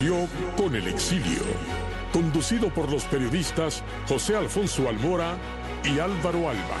Con el exilio, conducido por los periodistas José Alfonso Almora y Álvaro Alba.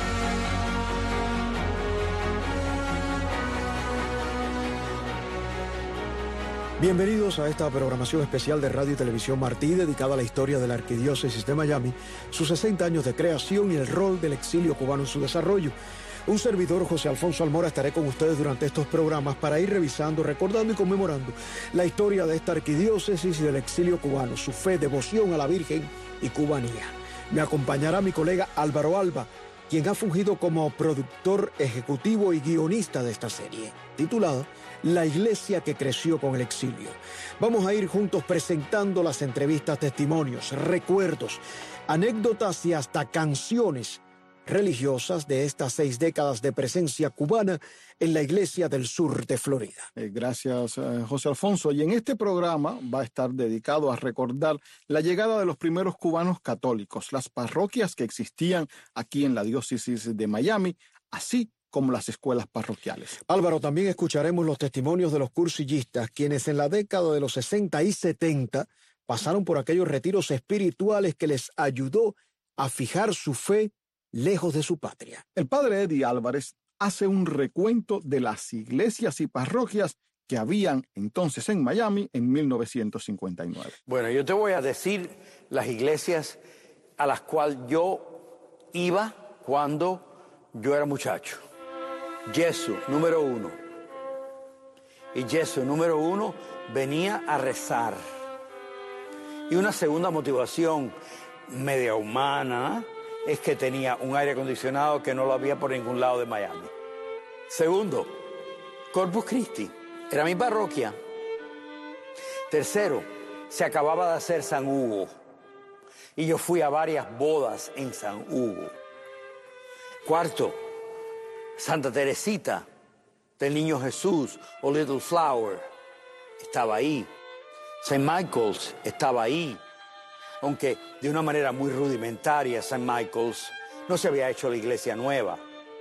Bienvenidos a esta programación especial de Radio y Televisión Martí, dedicada a la historia de la Arquidiócesis de Miami, sus 60 años de creación y el rol del exilio cubano en su desarrollo. Un servidor, José Alfonso Almora, estaré con ustedes durante estos programas para ir revisando, recordando y conmemorando la historia de esta arquidiócesis y del exilio cubano, su fe, devoción a la Virgen y cubanía. Me acompañará mi colega Álvaro Alba, quien ha fungido como productor ejecutivo y guionista de esta serie, titulada La Iglesia que creció con el exilio. Vamos a ir juntos presentando las entrevistas, testimonios, recuerdos, anécdotas y hasta canciones religiosas de estas 6 décadas de presencia cubana en la Iglesia del Sur de Florida. Gracias, José Alfonso. Y en este programa va a estar dedicado a recordar la llegada de los primeros cubanos católicos, las parroquias que existían aquí en la diócesis de Miami, así como las escuelas parroquiales. Álvaro, también escucharemos los testimonios de los cursillistas, quienes en la década de los 60 y 70 pasaron por aquellos retiros espirituales que les ayudó a fijar su fe lejos de su patria. El padre Eddie Álvarez hace un recuento de las iglesias y parroquias que habían entonces en Miami en 1959. Bueno, yo te voy a decir las iglesias a las cuales yo iba cuando yo era muchacho. Jesús, número 1. Y Jesús, número 1, venía a rezar. Y una segunda motivación media humana es que tenía un aire acondicionado que no lo había por ningún lado de Miami. Segundo, Corpus Christi, era mi parroquia. Tercero, se acababa de hacer San Hugo. Y yo fui a varias bodas en San Hugo. Cuarto, Santa Teresita del Niño Jesús o Little Flower estaba ahí. St. Michael's estaba ahí. Aunque de una manera muy rudimentaria, St. Michael's no se había hecho la iglesia nueva.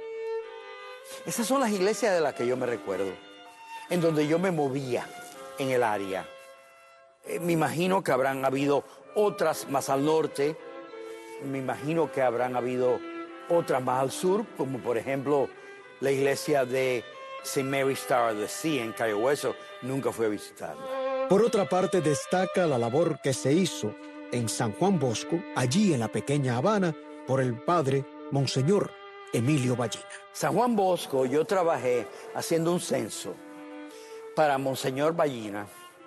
Esas son las iglesias de las que yo me recuerdo, en donde yo me movía en el área. Me imagino que habrán habido otras más al norte, me imagino que habrán habido otras más al sur, como por ejemplo la iglesia de St. Mary Star of the Sea en Cayo Hueso. Nunca fui a visitarla. Por otra parte, destaca la labor que se hizo en San Juan Bosco, allí en la pequeña Habana, por el padre Monseñor Emilio Ballina. San Juan Bosco, yo trabajé haciendo un censo para Monseñor Ballina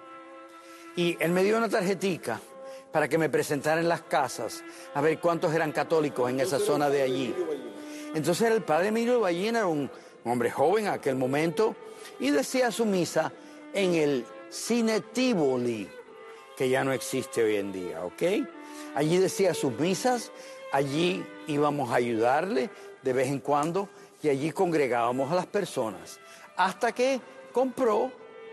y él me dio una tarjetica para que me presentara en las casas a ver cuántos eran católicos en esa zona de allí. Entonces el padre Emilio Ballina era un hombre joven en aquel momento y decía su misa en el Cine Tivoli, que ya no existe hoy en día, ¿ok? Allí decía sus misas, allí íbamos a ayudarle de vez en cuando y allí congregábamos a las personas. Hasta que compró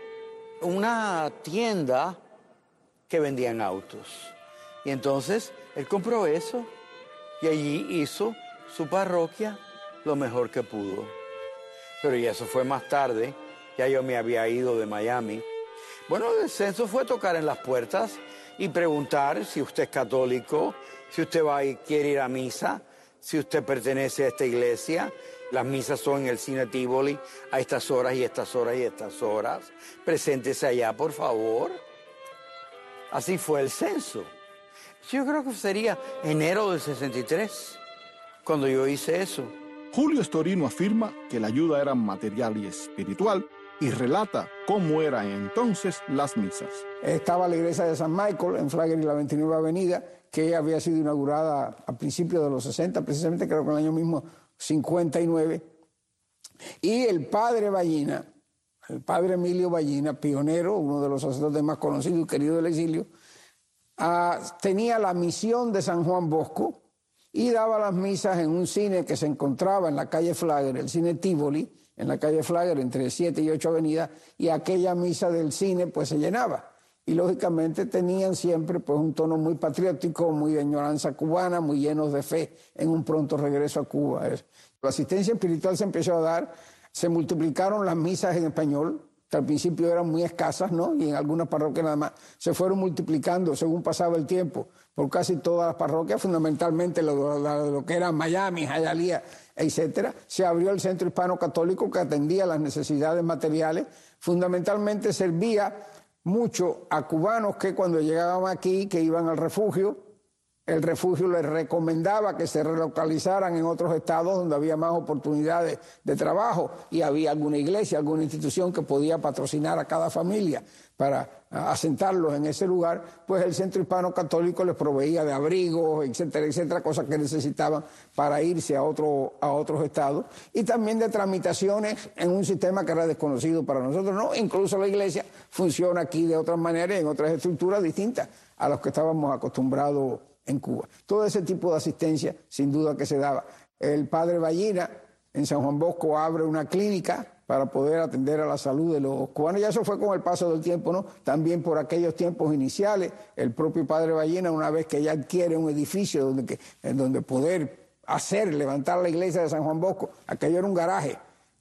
una tienda que vendían autos. Y entonces él compró eso y allí hizo su parroquia lo mejor que pudo. Pero ya eso fue más tarde, ya yo me había ido de Miami. Bueno, el censo fue tocar en las puertas y preguntar si usted es católico, si usted va y quiere ir a misa, si usted pertenece a esta iglesia. Las misas son en el Cine Tivoli a estas horas y estas horas y estas horas. Preséntese allá, por favor. Así fue el censo. Yo creo que sería enero del 63, cuando yo hice eso. Julio Estorino afirma que la ayuda era material y espiritual, y relata cómo eran entonces las misas. Estaba la iglesia de San Michael en Flagler y la 29 Avenida, que había sido inaugurada a principios de los 60, precisamente creo que en el año mismo 59. Y el padre Ballina, el padre Emilio Ballina, pionero, uno de los sacerdotes más conocidos y queridos del exilio, tenía la misión de San Juan Bosco y daba las misas en un cine que se encontraba en la calle Flagler, el Cine Tivoli, en la calle Flagler, entre 7 y 8 avenidas, y aquella misa del cine pues se llenaba. Y lógicamente tenían siempre pues un tono muy patriótico, muy de añoranza cubana, muy llenos de fe en un pronto regreso a Cuba. La asistencia espiritual se empezó a dar, se multiplicaron las misas en español, que al principio eran muy escasas, ¿no? Y en algunas parroquias nada más se fueron multiplicando según pasaba el tiempo por casi todas las parroquias, fundamentalmente lo que era Miami, Hialeah, etcétera. Se abrió el Centro Hispano Católico que atendía las necesidades materiales, fundamentalmente servía mucho a cubanos que cuando llegaban aquí, que iban al refugio, el refugio les recomendaba que se relocalizaran en otros estados donde había más oportunidades de trabajo y había alguna iglesia, alguna institución que podía patrocinar a cada familia para asentarlos en ese lugar, pues el Centro Hispano Católico les proveía de abrigos, etcétera, etcétera, cosas que necesitaban para irse a otros estados, y también de tramitaciones en un sistema que era desconocido para nosotros, ¿no? Incluso la iglesia funciona aquí de otras maneras, en otras estructuras distintas a las que estábamos acostumbrados en Cuba. Todo ese tipo de asistencia, sin duda que se daba. El padre Ballina, en San Juan Bosco, abre una clínica para poder atender a la salud de los cubanos. Ya eso fue con el paso del tiempo, ¿no? También por aquellos tiempos iniciales, el propio padre Ballina, una vez que ya adquiere un edificio donde poder levantar la iglesia de San Juan Bosco, aquello era un garaje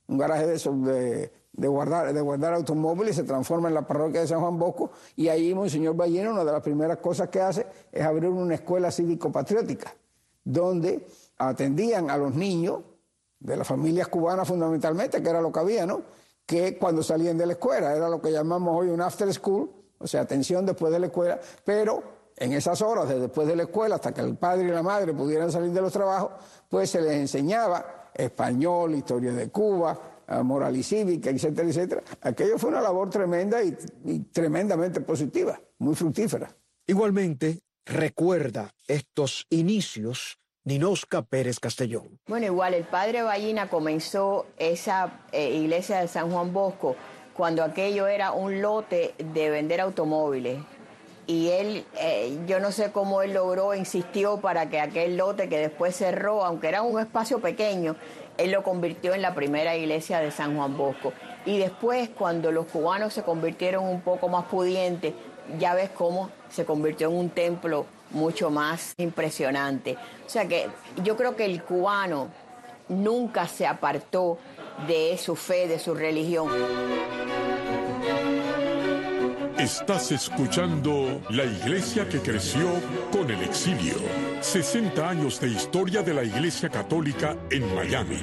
de esos de guardar automóviles, se transforma en la parroquia de San Juan Bosco, y ahí Monseñor Ballina, una de las primeras cosas que hace es abrir una escuela cívico-patriótica, donde atendían a los niños de las familias cubanas fundamentalmente, que era lo que había, ¿no? Que cuando salían de la escuela, era lo que llamamos hoy un after school, o sea, atención después de la escuela, pero en esas horas de después de la escuela, hasta que el padre y la madre pudieran salir de los trabajos, pues se les enseñaba español, historia de Cuba, moral y cívica, etcétera, etcétera. Aquello fue una labor tremenda y tremendamente positiva, muy fructífera. Igualmente, recuerda estos inicios Ninosca Pérez Castellón. Bueno, igual el padre Ballina comenzó esa iglesia de San Juan Bosco cuando aquello era un lote de vender automóviles. Y él, yo no sé cómo él insistió para que aquel lote que después cerró, aunque era un espacio pequeño, él lo convirtió en la primera iglesia de San Juan Bosco. Y después, cuando los cubanos se convirtieron un poco más pudientes, ya ves cómo se convirtió en un templo mucho más impresionante. O sea que yo creo que el cubano nunca se apartó de su fe, de su religión. Estás escuchando La Iglesia que creció con el exilio. 60 años de historia de la Iglesia Católica en Miami.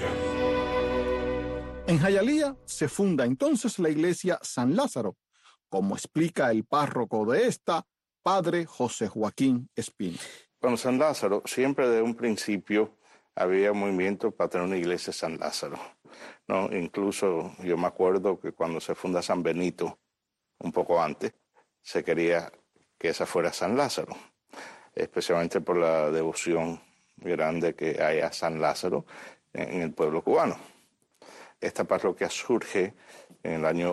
En Hialeah se funda entonces la iglesia San Lázaro, como explica el párroco de esta, padre José Joaquín Espino. Con San Lázaro, siempre de un principio había movimiento para tener una iglesia San Lázaro, ¿no? Incluso yo me acuerdo que cuando se funda San Benito, un poco antes, se quería que esa fuera San Lázaro, especialmente por la devoción grande que hay a San Lázaro en el pueblo cubano. Esta parroquia surge en el año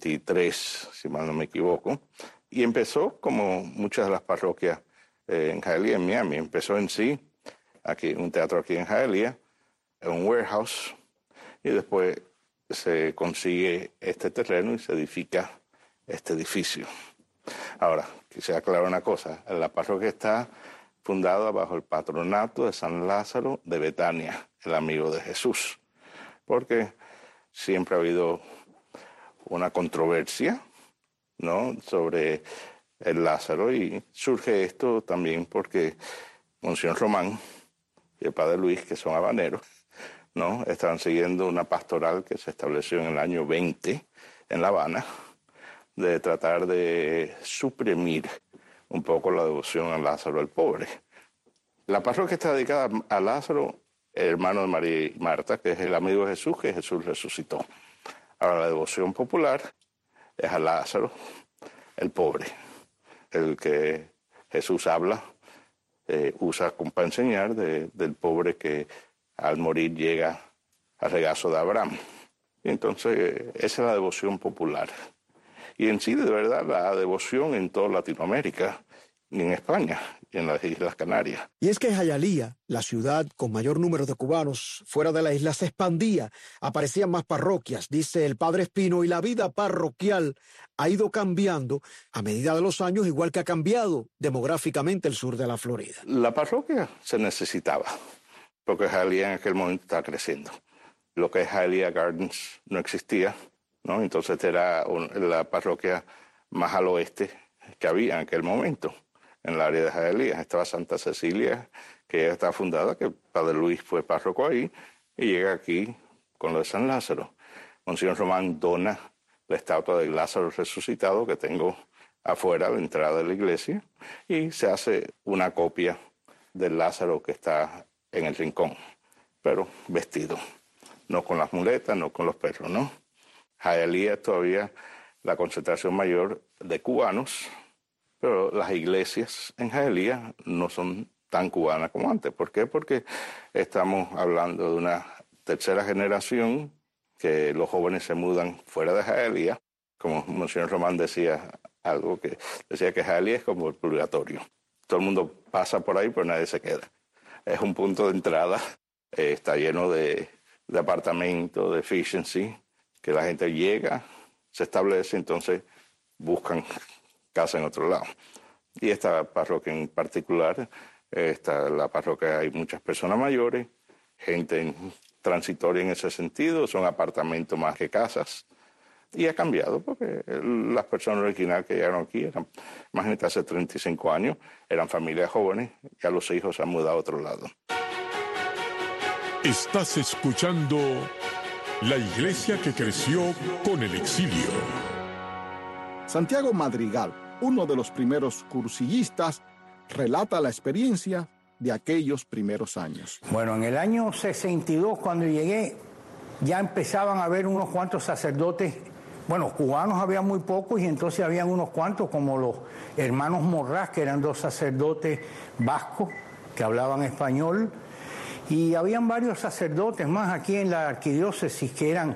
83, si mal no me equivoco, y empezó como muchas de las parroquias en Hialeah, en Miami. Empezó en sí, aquí, un teatro aquí en Hialeah, un warehouse, y después se consigue este terreno y se edifica este edificio. Ahora, quisiera aclarar una cosa. La parroquia está fundada bajo el patronato de San Lázaro de Betania, el amigo de Jesús, porque siempre ha habido una controversia, ¿no?, sobre el Lázaro, y surge esto también porque Monseñor Román y el padre Luis, que son habaneros, ¿no?, estaban siguiendo una pastoral que se estableció en el año 20 en La Habana, de tratar de suprimir un poco la devoción a Lázaro el pobre. La parroquia está dedicada a Lázaro, hermano de María y Marta, que es el amigo de Jesús, que Jesús resucitó. Ahora, la devoción popular es a Lázaro, el pobre, el que Jesús habla, usa para enseñar del pobre que al morir llega al regazo de Abraham. Y entonces, esa es la devoción popular. Y en sí, de verdad, la devoción en toda Latinoamérica, y en España, y en las Islas Canarias. Y es que Hialeah, la ciudad con mayor número de cubanos fuera de la isla, se expandía, aparecían más parroquias, dice el padre Espino, y la vida parroquial ha ido cambiando a medida de los años, igual que ha cambiado demográficamente el sur de la Florida. La parroquia se necesitaba, porque Hialeah en aquel momento estaba creciendo. Lo que es Hialeah Gardens no existía, ¿no? Entonces era la parroquia más al oeste que había en aquel momento, en el área de Hialeah. Estaba Santa Cecilia, que ya está fundada, que el Padre Luis fue párroco ahí, y llega aquí con lo de San Lázaro. Monseñor Román dona la estatua de Lázaro resucitado que tengo afuera, a la entrada de la iglesia, y se hace una copia del Lázaro que está en el rincón, pero vestido, no con las muletas, no con los perros, ¿no? Hialeah es todavía la concentración mayor de cubanos, pero las iglesias en Hialeah no son tan cubanas como antes. ¿Por qué? Porque estamos hablando de una tercera generación que los jóvenes se mudan fuera de Hialeah. Como Monseñor Román decía algo que decía que Hialeah es como el purgatorio. Todo el mundo pasa por ahí, pero nadie se queda. Es un punto de entrada, está lleno de apartamentos, de efficiency, que la gente llega, se establece, entonces buscan casa en otro lado. Y esta parroquia en particular, la parroquia hay muchas personas mayores, gente transitoria en ese sentido, son apartamentos más que casas. Y ha cambiado porque las personas originales que llegaron aquí eran, imagínate, hace 35 años, eran familias jóvenes, ya los hijos se han mudado a otro lado. Estás escuchando La Iglesia que creció con el exilio. Santiago Madrigal, uno de los primeros cursillistas, relata la experiencia de aquellos primeros años. Bueno, en el año 62, cuando llegué, ya empezaban a haber unos cuantos sacerdotes. Bueno, cubanos había muy pocos y entonces habían unos cuantos como los hermanos Morrás, que eran dos sacerdotes vascos que hablaban español, y habían varios sacerdotes más aquí en la arquidiócesis que eran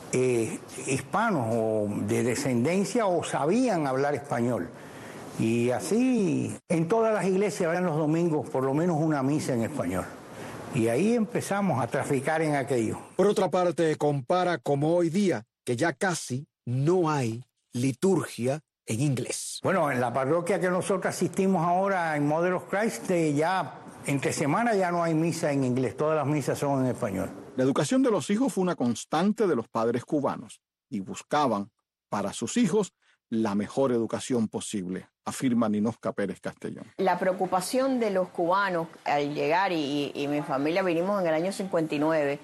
hispanos o de descendencia o sabían hablar español. Y así en todas las iglesias habían los domingos por lo menos una misa en español. Y ahí empezamos a traficar en aquello. Por otra parte, compara como hoy día, que ya casi no hay liturgia en inglés. Bueno, en la parroquia que nosotros asistimos ahora en Mother of Christ, ya entre semana ya no hay misa en inglés, todas las misas son en español. La educación de los hijos fue una constante de los padres cubanos y buscaban para sus hijos la mejor educación posible, afirma Ninosca Pérez Castellón. La preocupación de los cubanos al llegar, y mi familia vinimos en el año 59,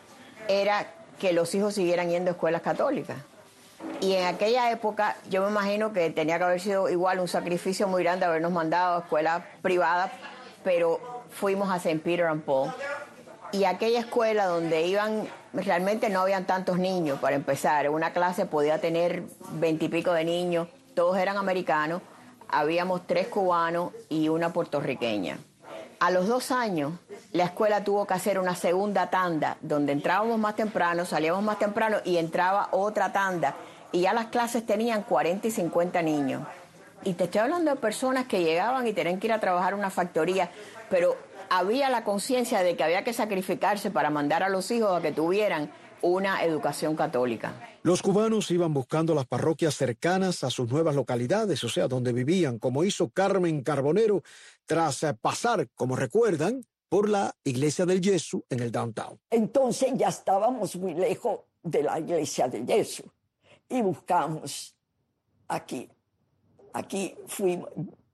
era que los hijos siguieran yendo a escuelas católicas. Y en aquella época yo me imagino que tenía que haber sido igual un sacrificio muy grande habernos mandado a escuelas privadas, pero fuimos a St. Peter and Paul. Y aquella escuela donde iban, realmente no habían tantos niños, para empezar. Una clase podía tener 20 y pico de niños, todos eran americanos, habíamos 3 cubanos y una puertorriqueña. A los 2 años, la escuela tuvo que hacer una segunda tanda, donde entrábamos más temprano, salíamos más temprano y entraba otra tanda. Y ya las clases tenían 40 y 50 niños. Y te estoy hablando de personas que llegaban y tenían que ir a trabajar en una factoría, pero había la conciencia de que había que sacrificarse para mandar a los hijos a que tuvieran una educación católica. Los cubanos iban buscando las parroquias cercanas a sus nuevas localidades, o sea, donde vivían, como hizo Carmen Carbonero tras pasar, como recuerdan, por la iglesia del Yesu en el downtown. Entonces ya estábamos muy lejos de la iglesia del Yesu y buscamos aquí. Aquí fuimos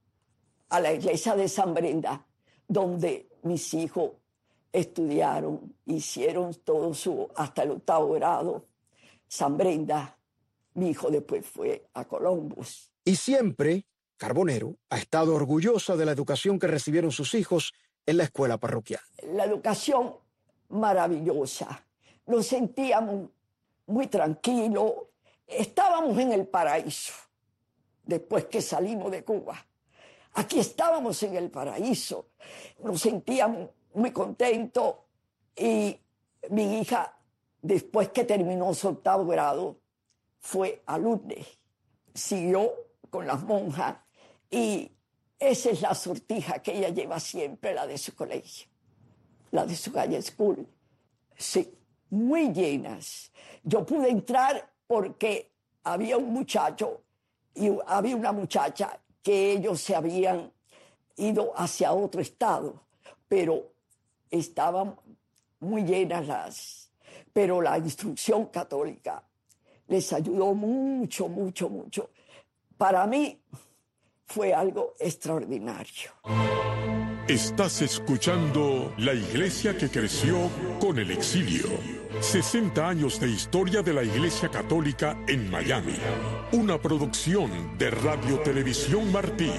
a la iglesia de San Brenda, donde mis hijos estudiaron, hicieron todo hasta el 8º grado. San Brenda, mi hijo después fue a Columbus. Y siempre, Carbonero ha estado orgullosa de la educación que recibieron sus hijos en la escuela parroquial. La educación maravillosa. Nos sentíamos muy tranquilos. Estábamos en el paraíso después que salimos de Cuba. Aquí estábamos en el paraíso. Nos sentíamos muy contentos y mi hija, después que terminó su 8º grado, fue a Lourdes. Siguió con las monjas y esa es la sortija que ella lleva siempre, la de su colegio, la de su high school. Sí, muy llenas. Yo pude entrar porque había un muchacho y había una muchacha que ellos se habían ido hacia otro estado, pero estaban muy llenas pero la instrucción católica les ayudó mucho, mucho, mucho. Para mí fue algo extraordinario. Estás escuchando La Iglesia que creció con el exilio. 60 años de historia de la Iglesia Católica en Miami. Una producción de Radio Televisión Martí.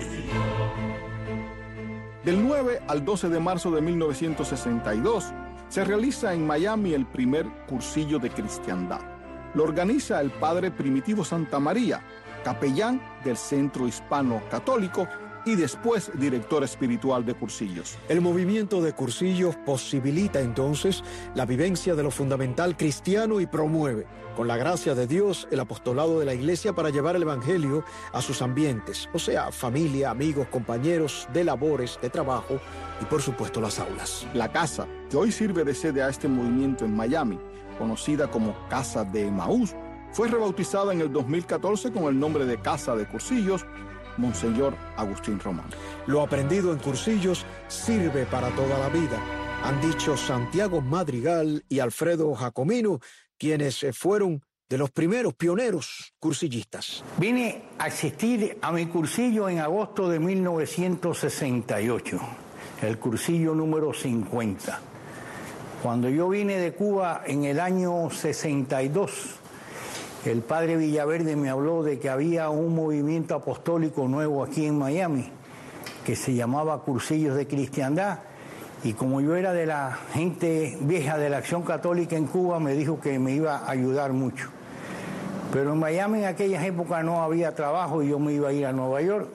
Del 9 al 12 de marzo de 1962 se realiza en Miami el primer cursillo de cristiandad. Lo organiza el padre Primitivo Santa María, capellán del Centro Hispano Católico y después director espiritual de cursillos. El movimiento de cursillos posibilita entonces la vivencia de lo fundamental cristiano y promueve, con la gracia de Dios, el apostolado de la Iglesia para llevar el Evangelio a sus ambientes, o sea, familia, amigos, compañeros de labores, de trabajo y por supuesto las aulas. La casa, que hoy sirve de sede a este movimiento en Miami, conocida como Casa de Emaús, fue rebautizada en el 2014 con el nombre de Casa de Cursillos, Monseñor Agustín Román. Lo aprendido en cursillos sirve para toda la vida, han dicho Santiago Madrigal y Alfredo Jacomino, quienes fueron de los primeros pioneros cursillistas. Vine a asistir a mi cursillo en agosto de 1968, el cursillo número 50. Cuando yo vine de Cuba en el año 62, el padre Villaverde me habló de que había un movimiento apostólico nuevo aquí en Miami que se llamaba Cursillos de Cristiandad, y como yo era de la gente vieja de la Acción Católica en Cuba, me dijo que me iba a ayudar mucho. Pero en Miami en aquellas épocas no había trabajo y yo me iba a ir a Nueva York,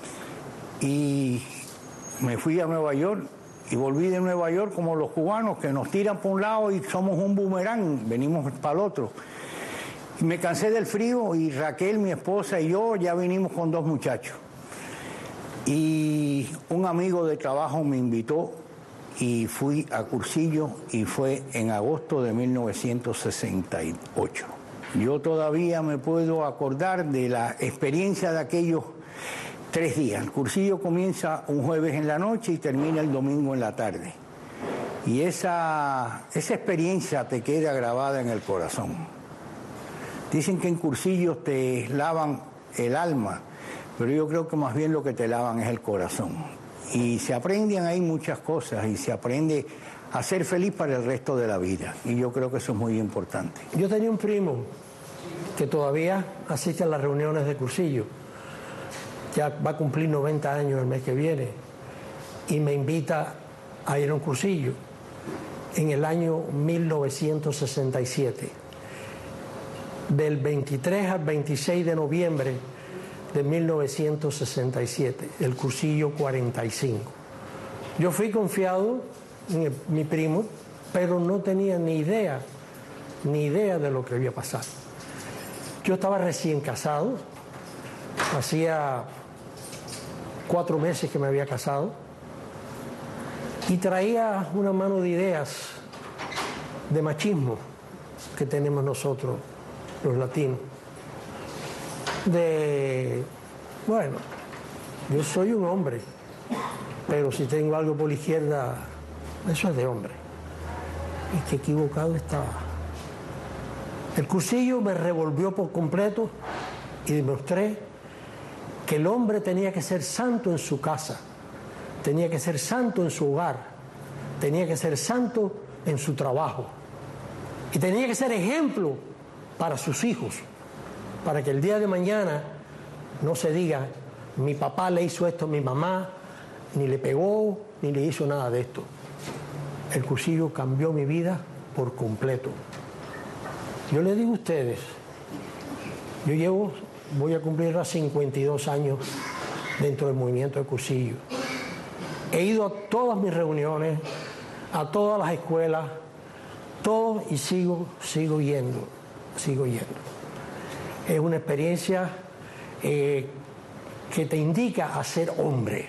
y me fui a Nueva York y volví de Nueva York como los cubanos, que nos tiran por un lado y somos un boomerang, venimos para el otro. Me cansé del frío y Raquel, mi esposa, y yo ya vinimos con 2 muchachos. Y un amigo de trabajo me invitó y fui a cursillo, y fue en agosto de 1968. Yo todavía me puedo acordar de la experiencia de aquellos 3 días. El cursillo comienza un jueves en la noche y termina el domingo en la tarde. Y esa experiencia te queda grabada en el corazón. Dicen que en cursillos te lavan el alma, pero yo creo que más bien lo que te lavan es el corazón. Y se aprenden ahí muchas cosas, y se aprende a ser feliz para el resto de la vida. Y yo creo que eso es muy importante. Yo tenía un primo que todavía asiste a las reuniones de cursillo. Ya va a cumplir 90 años el mes que viene, y me invita a ir a un cursillo en el año 1967. Del 23 al 26 de noviembre de 1967, el cursillo 45. Yo fui confiado en mi primo, pero no tenía ni idea de lo que había pasado. Yo estaba recién casado, hacía 4 meses que me había casado, y traía una mano de ideas de machismo que tenemos nosotros, los latinos. Bueno, yo soy un hombre, pero si tengo algo por la izquierda, eso es de hombre. Y qué equivocado estaba. El cursillo me revolvió por completo y demostré que el hombre tenía que ser santo en su casa, tenía que ser santo en su hogar, tenía que ser santo en su trabajo, y tenía que ser ejemplo para sus hijos, para que el día de mañana no se diga, mi papá le hizo esto a mi mamá, ni le pegó, ni le hizo nada de esto. El cursillo cambió mi vida por completo. Yo les digo a ustedes, voy a cumplir los 52 años dentro del movimiento de cursillo. He ido a todas mis reuniones, a todas las escuelas, todo, y sigo yendo. Es una experiencia que te indica a ser hombre,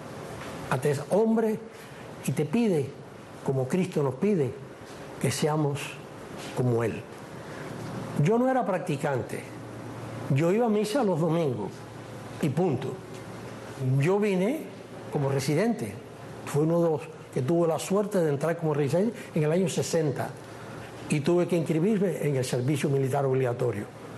y te pide, como Cristo nos pide, que seamos como Él. Yo no era practicante, yo iba a misa los domingos y punto. Yo vine como residente, fui uno de los que tuvo la suerte de entrar como residente en el año 60. Y tuve que inscribirme en el servicio militar obligatorio.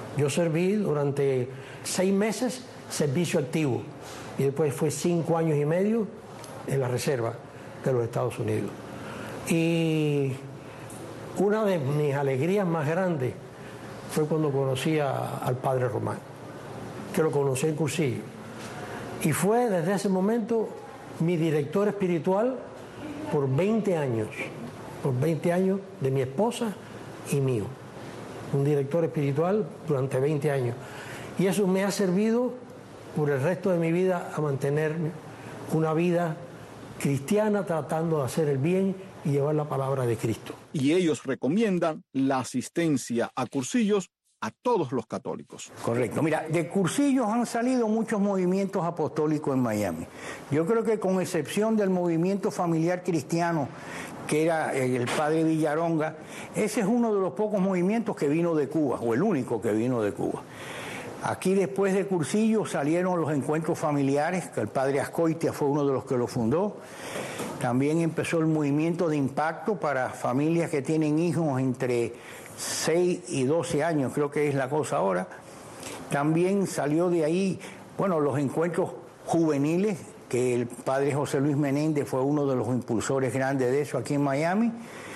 Yo serví durante 6 meses servicio activo y después fue 5 años y medio en la reserva de los Estados Unidos. Y una de mis alegrías más grandes fue cuando conocí al Padre Román, que lo conocí en Cursillo. Y fue desde ese momento mi director espiritual por 20 años de mi esposa y mío. Un director espiritual durante 20 años. Y eso me ha servido por el resto de mi vida a mantener una vida cristiana, tratando de hacer el bien y llevar la palabra de Cristo. Y ellos recomiendan la asistencia a cursillos a todos los católicos. Correcto. Mira, de cursillos han salido muchos movimientos apostólicos en Miami. Yo creo que con excepción del movimiento familiar cristiano, que era el padre Villaronga, ese es uno de los pocos movimientos que vino de Cuba, o el único que vino de Cuba. Aquí después de Cursillo salieron los encuentros familiares, que el padre Ascoitia fue uno de los que lo fundó. También empezó el movimiento de impacto para familias que tienen hijos entre 6 y 12 años, creo que es la cosa ahora. También salió de ahí, bueno, los encuentros juveniles, que el padre José Luis Menéndez fue uno de los impulsores grandes de eso aquí en Miami.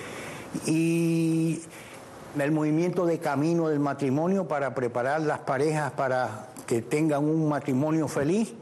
Y el movimiento de camino del matrimonio para preparar las parejas para que tengan un matrimonio feliz.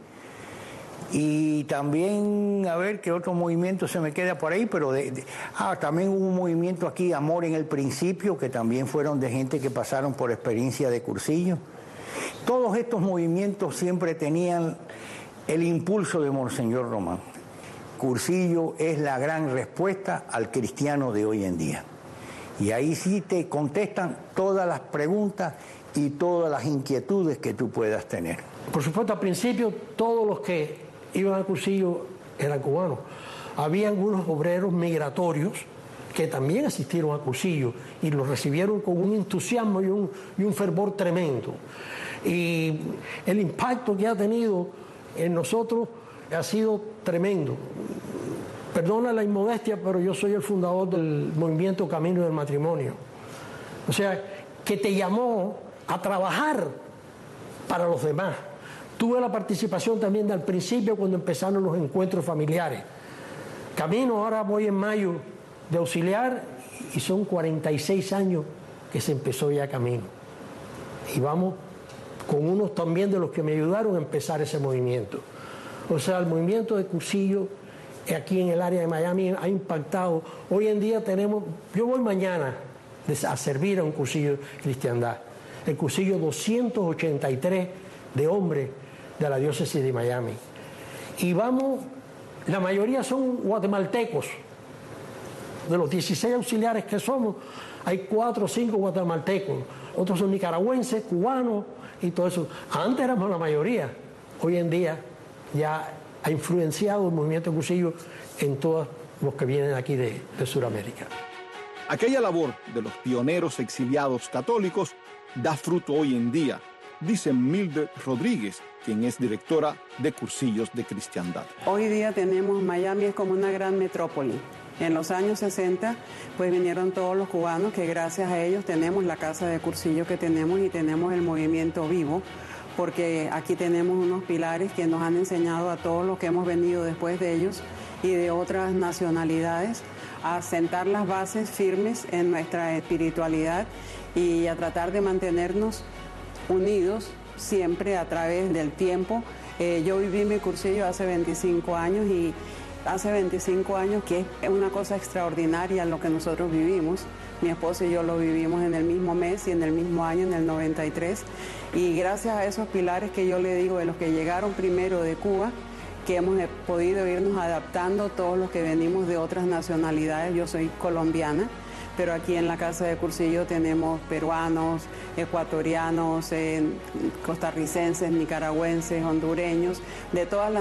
Y también, a ver qué otro movimiento se me queda por ahí, pero también hubo un movimiento aquí, Amor en el Principio, que también fueron de gente que pasaron por experiencia de Cursillo. Todos estos movimientos siempre tenían el impulso de Monseñor Román. Cursillo es la gran respuesta al cristiano de hoy en día. Y ahí sí te contestan todas las preguntas y todas las inquietudes que tú puedas tener. Por supuesto, al principio todos los que iban a Cursillo eran cubanos. Habían unos obreros migratorios que también asistieron a Cursillo y los recibieron con un entusiasmo y un fervor tremendo. Y el impacto que ha tenido en nosotros ha sido tremendo. Perdona la inmodestia, pero yo soy el fundador del movimiento Camino del Matrimonio. O sea, que te llamó a trabajar para los demás. Tuve la participación también al principio cuando empezaron los encuentros familiares. Camino, ahora voy en mayo de auxiliar y son 46 años que se empezó ya Camino. Y vamos con unos también de los que me ayudaron a empezar ese movimiento. O sea, el movimiento de Cursillo aquí en el área de Miami ha impactado. Hoy en día yo voy mañana a servir a un cursillo de cristiandad, el cursillo 283 de hombres de la diócesis de Miami. Y vamos, la mayoría son guatemaltecos. De los 16 auxiliares que somos, hay 4 o 5 guatemaltecos. Otros son nicaragüenses, cubanos y todo eso. Antes éramos la mayoría. Hoy en día ya ha influenciado el movimiento de Cursillo en todos los que vienen aquí de Sudamérica. Aquella labor de los pioneros exiliados católicos da fruto hoy en día, dice Mildred Rodríguez, quien es directora de Cursillos de Cristiandad. Hoy día Miami es como una gran metrópoli. En los años 60, pues vinieron todos los cubanos que gracias a ellos tenemos la casa de Cursillo que tenemos y tenemos el movimiento vivo, porque aquí tenemos unos pilares que nos han enseñado a todos los que hemos venido después de ellos y de otras nacionalidades a sentar las bases firmes en nuestra espiritualidad y a tratar de mantenernos unidos siempre a través del tiempo. Yo viví mi cursillo hace 25 años y hace 25 años que es una cosa extraordinaria lo que nosotros vivimos. Mi esposo y yo lo vivimos en el mismo mes y en el mismo año, en el 93. Y gracias a esos pilares que yo le digo de los que llegaron primero de Cuba, que hemos podido irnos adaptando todos los que venimos de otras nacionalidades. Yo soy colombiana, pero aquí en la Casa de Cursillo tenemos peruanos, ecuatorianos, costarricenses, nicaragüenses, hondureños, de todas las